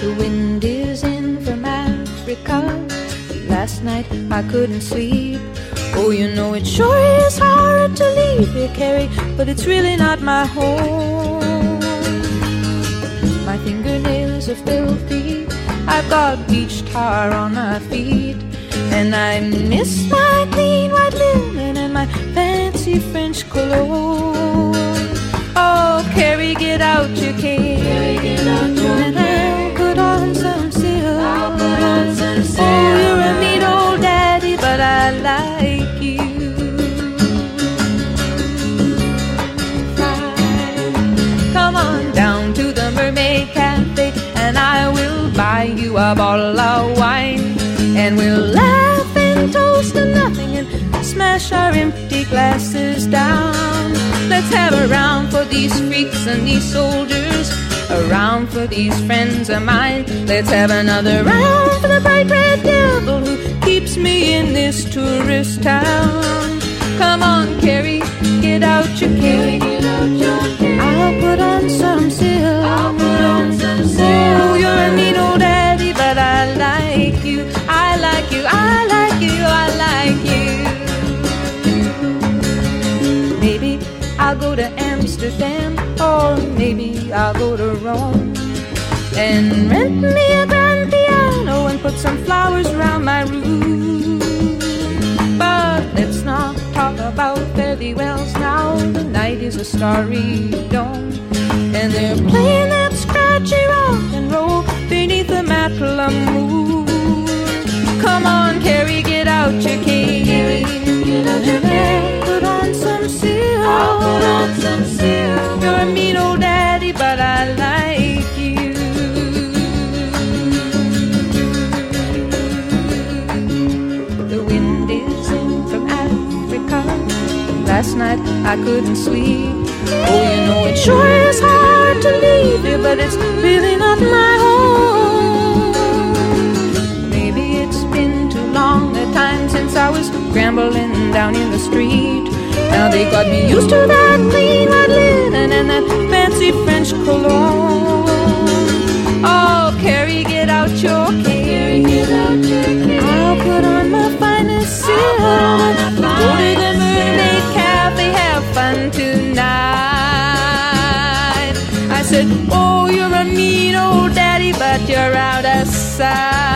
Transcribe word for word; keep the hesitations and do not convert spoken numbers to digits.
The wind is in from Africa. Last night I couldn't sleep. Oh, you know it sure is hard to leave here, Carrie, but it's really not my home. My fingernails are filthy, I've got beach tar on my feet, and I miss my clean white linen and my fancy French cologne. Oh, Carrie, get out your cane, Carrie, get out your and I'll put on some silk. I'll put on some silk. Oh, you're a mean old daddy, but I like you. Fine. Come on down to the Mermaid Cafe, and I will buy you a bottle of wine, and we'll laugh and toast to nothing and smash our empty glasses down. Let's have a round for these freaks and these soldiers, a round for these friends of mine. Let's have another round for the bright red devil who keeps me in this tourist town. Come on, Carrie, get out your cane. I'll put on some silk. I'll put on some silk. Oh, you're a mean old daddy, but I like you. I like you, I like you, I like you. Maybe I'll go to Amsterdam, or maybe I'll go to Rome, and rent me a grand piano and put some flowers around my room. But let's not talk about fare-thee-wells now. The night is a starry dome, and they're playing that scratchy rock and roll beneath the Matla moon. Come on, Carrie, get out your cane. Get out your cane. Put on some silk. I'll put on some silk. You're a mean old daddy, but I like you. The wind is in from Africa. Last night I couldn't sleep. Oh, you know it sure is hard to leave here, but it's really not my home. Maybe it's been too long a time since I was scrambling down in the street. Now they got me used to that clean white linen and that fancy French cologne. Oh, Carrie, get out your cane. I'll put on my finest silk. Go to the Mermaid Cafe, have fun tonight. I said, oh, you're a mean old daddy, but you're out of sight.